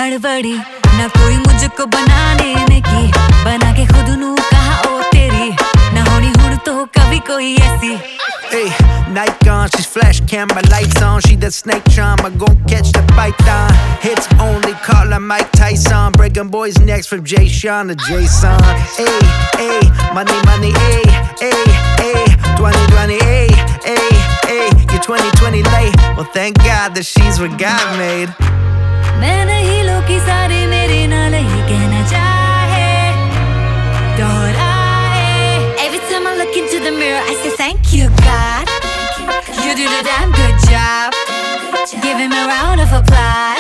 हड़बड़ी ना कोई मुझको बनाने की, बना के खुद नू कहा ओ तेरी, ना होनी हुण तो कभी कोई ऐसी. Hey, Nike on, she's flash camera lights on. She that snake charmer, gon' catch the python. Hits only, call her Mike Tyson. Breaking boys' necks from Jay Sean to Jason. Hey, hey, money, money, hey, hey, hey. 2020, hey, hey, hey. You're 2020 late. Well, thank God that she's what God made. मैं नहीं लोकी सारे मेरे नाल ही कहना चाहे, दोहराए. Every time I look into the mirror, I say thank you God. You did a damn good job. Give him a round of applause.